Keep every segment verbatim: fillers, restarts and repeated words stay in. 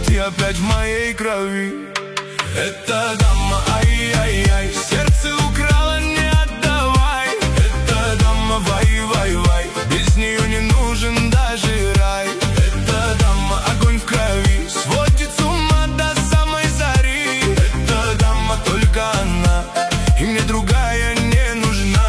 ты опять в моей крови. Эта дама, ай-яй-яй, сердце украла, не отдавай. Эта дама, вай-вай-вай, без нее не нужен даже рай. Эта дама, огонь в крови, сводит с ума до самой зари. Эта дама, только она, и мне другая не нужна.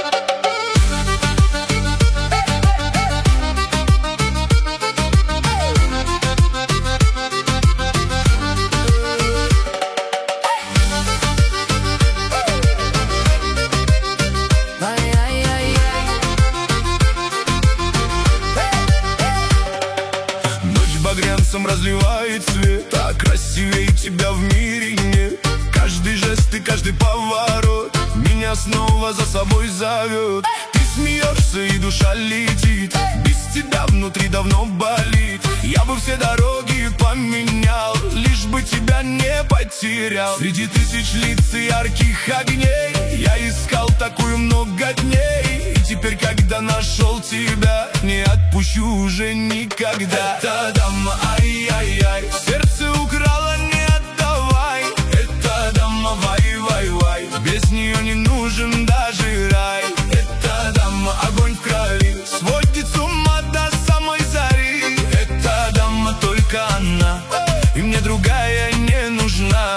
Багрянцем разливает свет, а красивее тебя в мире нет. Каждый жест и каждый поворот меня снова за собой зовет. Ты смеешься и душа летит, без тебя внутри давно болит. Я бы все дороги поменял, лишь бы тебя не потерял. Среди тысяч лиц и ярких огней я искал такую много дней. И теперь, когда нашел тебя, не отпущу уже никогда. Эта дама, ай-яй-яй, сердце украла, не отдавай. Эта дама, вай-вай-вай, без нее не нужен даже рай. Эта дама, огонь в крови, сводит с ума до самой зари. Эта дама, только она, и мне другая не нужна.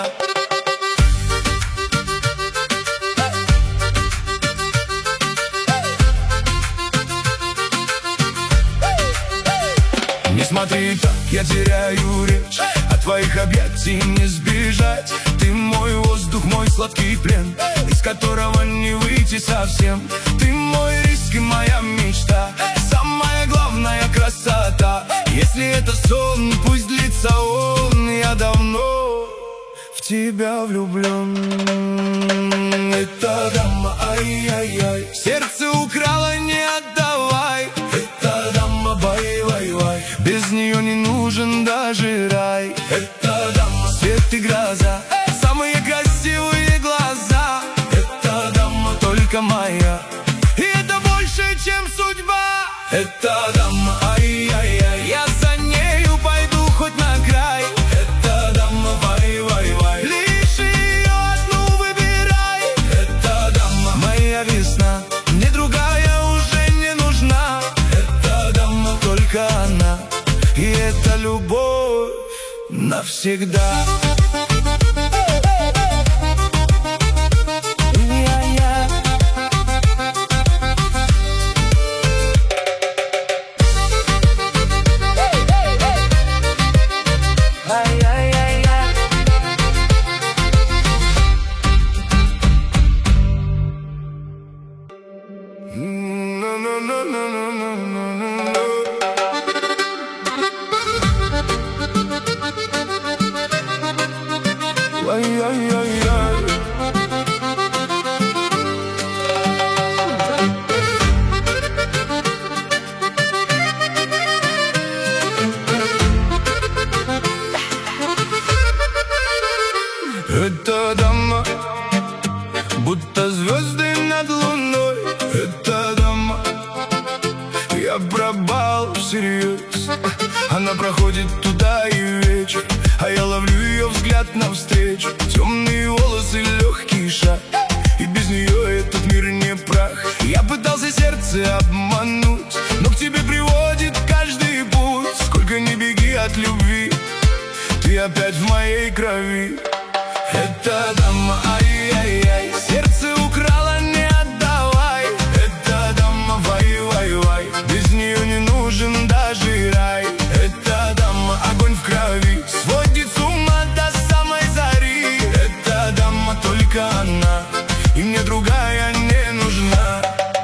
Не смотри так, я теряю речь, от твоих объятий не сбежать. Ты мой воздух, мой сладкий плен, из которого не выйти совсем. Ты мой риск и моя мечта, самая главная красота. Если это сон, пусть длится он, я давно в тебя влюблен. Эта дама, ай-яй-яй, сердце украла, не отдавай. Эта дама, бай-вай-вай, без нее не нужен даже рай. Эта дама, свет и гроза, самые красивые глаза. Эта дама, только моя, и это больше, чем судьба. Эта дама, ай-яй-яй, я за нею пойду хоть на край. Эта дама, вай-вай-вай, лишь ее одну выбирай. Эта дама, моя весна, мне другая уже не нужна. Эта дама, только она, и это любовь навсегда. Эта дама, будто звезды над луной. Эта дама, я пропал всерьез. Она проходит туда и вечер, а я ловлю ее взгляд навстречу. Темные волосы, легкий шаг, и без нее этот мир не прах. Я пытался сердце обмануть, но к тебе приводит каждый путь. Сколько ни беги от любви, ты опять в моей крови. Эта дама, ай-яй-яй, сердце украла, не отдавай. Эта дама, вай-вай-вай, без нее не нужен даже рай. Эта дама, огонь в крови, сводит с ума до самой зари. Эта дама, только она, и мне другая не нужна.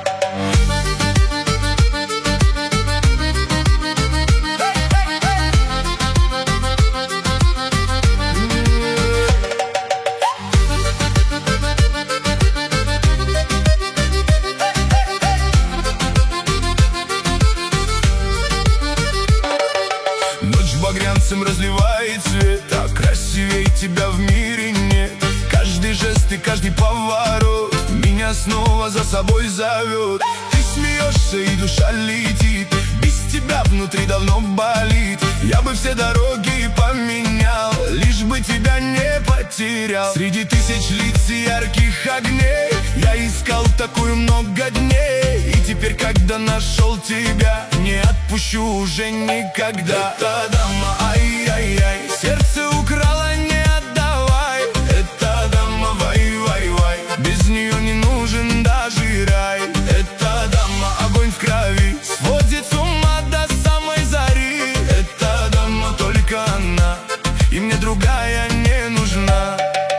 Багрянцем разливает свет, а красивее тебя в мире нет. Каждый жест и каждый поворот меня снова за собой зовет. Ты смеешься и душа летит, без тебя внутри давно болит. Я бы все дороги поменял, потерял. Среди тысяч лиц и ярких огней я искал такую много дней, и теперь, когда нашел тебя, не отпущу уже никогда. Эта дама, ай-яй-яй, сердце украла, не отдавай. Эта дама, вай-вай-вай, без нее не нужен даже рай. Эта дама, огонь в крови, сводит с ума до самой зари. Эта дама, только она, и мне другая не нужна.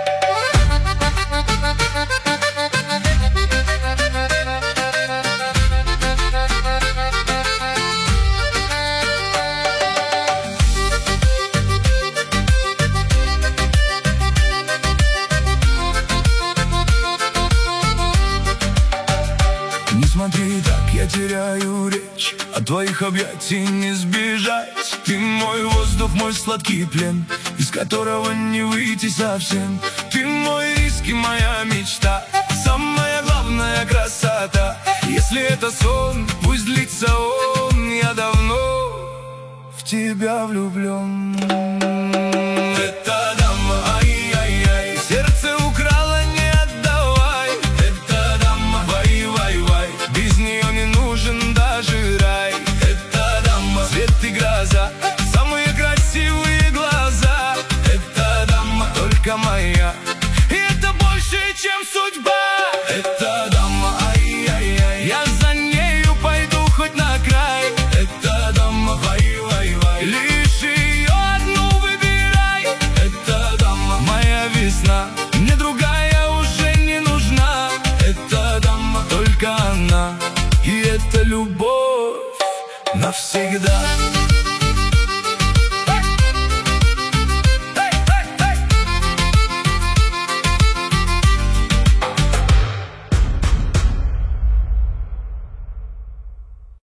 Не смотри так, я теряю речь, от твоих объятий не сбежать. Ты мой воздух, мой сладкий плен, из которого не выйти совсем. Ты мой риск и моя мечта, самая главная красота. Если это сон, пусть длится он, я давно в тебя влюблен. Эта дама, ай-яй-яй, сердце украла, не отдавай. Эта дама, вай-вай-вай, без нее не нужен даже рай. Эта дама, свет и гроза, самые красивые глаза. Эта дама, только моя, и это больше, чем судьба.